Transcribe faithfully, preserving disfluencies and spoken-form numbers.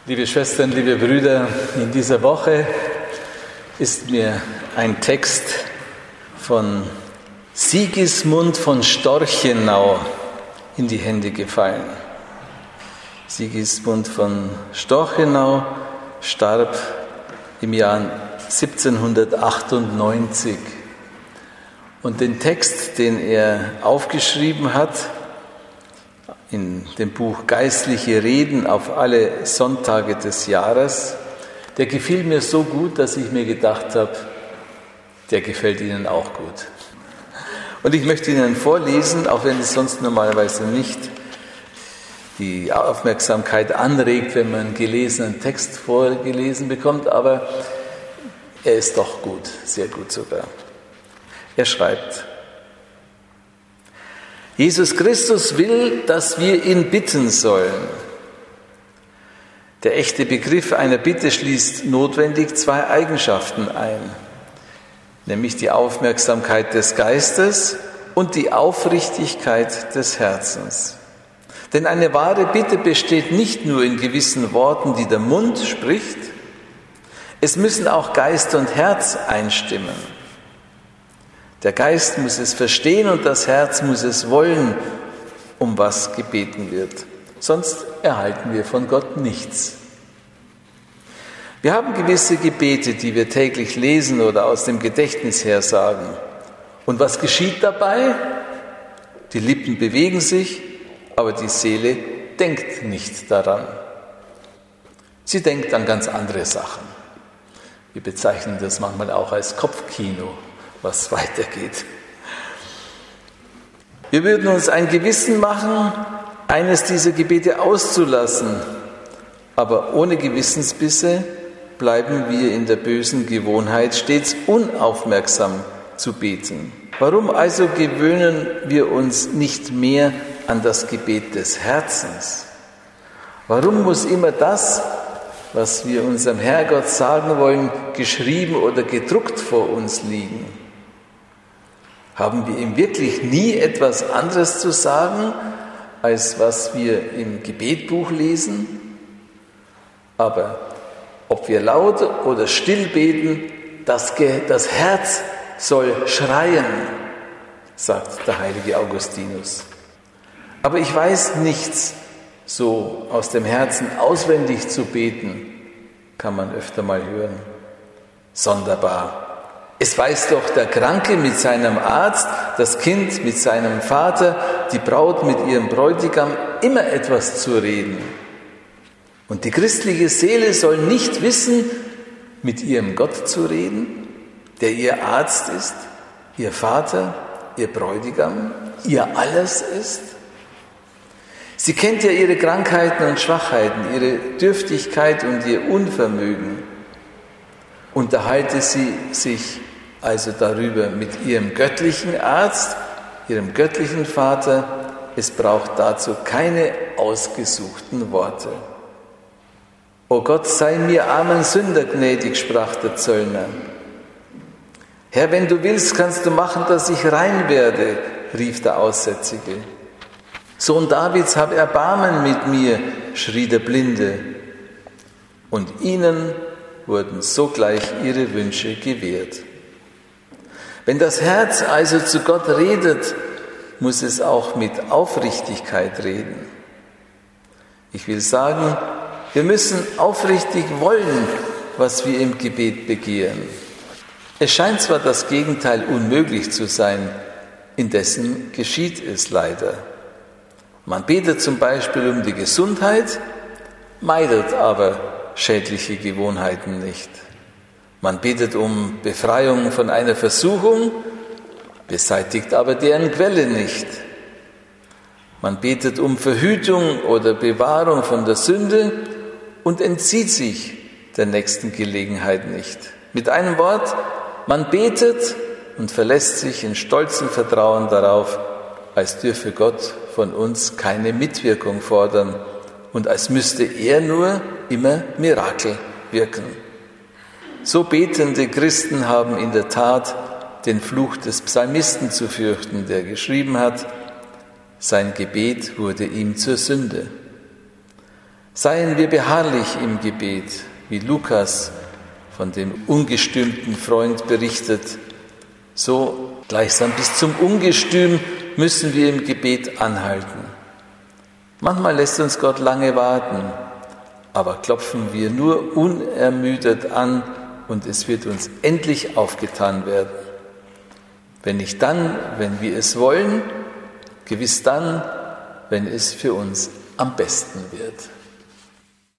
Liebe Schwestern, liebe Brüder, in dieser Woche ist mir ein Text von Sigismund von Storchenau in die Hände gefallen. Sigismund von Storchenau starb im Jahr siebzehnhundertachtundneunzig. Und den Text, den er aufgeschrieben hat, in dem Buch Geistliche Reden auf alle Sonntage des Jahres, der gefiel mir so gut, dass ich mir gedacht habe, der gefällt Ihnen auch gut. Und ich möchte Ihnen vorlesen, auch wenn es sonst normalerweise nicht die Aufmerksamkeit anregt, wenn man einen gelesenen Text vorgelesen bekommt, aber er ist doch gut, sehr gut sogar. Er schreibt: Jesus Christus will, dass wir ihn bitten sollen. Der echte Begriff einer Bitte schließt notwendig zwei Eigenschaften ein, nämlich die Aufmerksamkeit des Geistes und die Aufrichtigkeit des Herzens. Denn eine wahre Bitte besteht nicht nur in gewissen Worten, die der Mund spricht, es müssen auch Geist und Herz einstimmen. Der Geist muss es verstehen und das Herz muss es wollen, um was gebeten wird. Sonst erhalten wir von Gott nichts. Wir haben gewisse Gebete, die wir täglich lesen oder aus dem Gedächtnis her sagen. Und was geschieht dabei? Die Lippen bewegen sich, aber die Seele denkt nicht daran. Sie denkt an ganz andere Sachen. Wir bezeichnen das manchmal auch als Kopfkino, was weitergeht. Wir würden uns ein Gewissen machen, eines dieser Gebete auszulassen, aber ohne Gewissensbisse bleiben wir in der bösen Gewohnheit, stets unaufmerksam zu beten. Warum also gewöhnen wir uns nicht mehr an das Gebet des Herzens? Warum muss immer das, was wir unserem Herrgott sagen wollen, geschrieben oder gedruckt vor uns liegen? Haben wir ihm wirklich nie etwas anderes zu sagen, als was wir im Gebetbuch lesen? Aber ob wir laut oder still beten, das, Ge- das Herz soll schreien, sagt der heilige Augustinus. Aber ich weiß nichts, so aus dem Herzen auswendig zu beten, kann man öfter mal hören. Sonderbar. Es weiß doch der Kranke mit seinem Arzt, das Kind mit seinem Vater, die Braut mit ihrem Bräutigam immer etwas zu reden. Und die christliche Seele soll nicht wissen, mit ihrem Gott zu reden, der ihr Arzt ist, ihr Vater, ihr Bräutigam, ihr alles ist. Sie kennt ja ihre Krankheiten und Schwachheiten, ihre Dürftigkeit und ihr Unvermögen. Unterhalte sie sich also darüber mit ihrem göttlichen Arzt, ihrem göttlichen Vater. Es braucht dazu keine ausgesuchten Worte. O Gott, sei mir armen Sünder gnädig, sprach der Zöllner. Herr, wenn du willst, kannst du machen, dass ich rein werde, rief der Aussätzige. Sohn Davids, hab Erbarmen mit mir, schrie der Blinde. Und ihnen wurden sogleich ihre Wünsche gewährt. Wenn das Herz also zu Gott redet, muss es auch mit Aufrichtigkeit reden. Ich will sagen, wir müssen aufrichtig wollen, was wir im Gebet begehren. Es scheint zwar das Gegenteil unmöglich zu sein, indessen geschieht es leider. Man betet zum Beispiel um die Gesundheit, meidet aber schädliche Gewohnheiten nicht. Man betet um Befreiung von einer Versuchung, beseitigt aber deren Quelle nicht. Man betet um Verhütung oder Bewahrung von der Sünde und entzieht sich der nächsten Gelegenheit nicht. Mit einem Wort, man betet und verlässt sich in stolzem Vertrauen darauf, als dürfe Gott von uns keine Mitwirkung fordern und als müsste er nur immer Mirakel wirken. So betende Christen haben in der Tat den Fluch des Psalmisten zu fürchten, der geschrieben hat, sein Gebet wurde ihm zur Sünde. Seien wir beharrlich im Gebet, wie Lukas von dem ungestümten Freund berichtet. So gleichsam bis zum Ungestüm müssen wir im Gebet anhalten. Manchmal lässt uns Gott lange warten, aber klopfen wir nur unermüdet an und es wird uns endlich aufgetan werden. Wenn nicht dann, wenn wir es wollen, gewiss dann, wenn es für uns am besten wird.